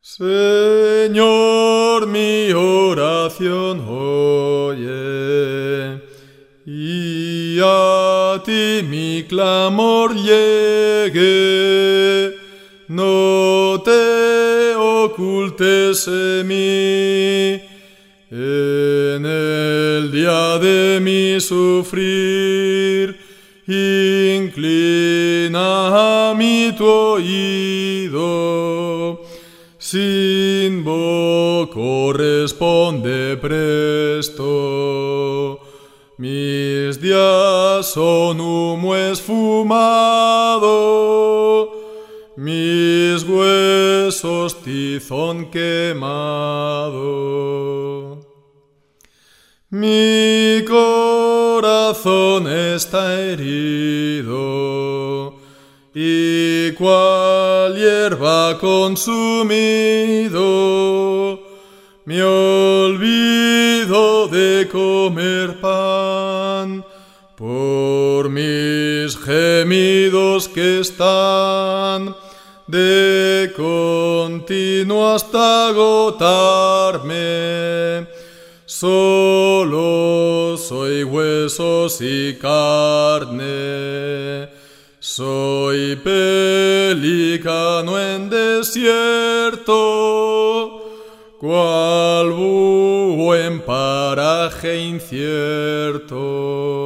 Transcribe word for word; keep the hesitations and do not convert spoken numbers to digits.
Señor, mi oración oye, y a ti mi clamor llegue. No te ocultes de mí en el día de mi sufrir. Inclina a mí tu oído. Sin invoco, responde presto. Mis días son humo esfumado, mis huesos tizón quemado. Mi corazón está herido y cual hierba consumido, me olvido de comer pan por mis gemidos que están de continuo hasta agotarme. Solo soy huesos y carne, soy pelícano en desierto, cual búho en paraje incierto.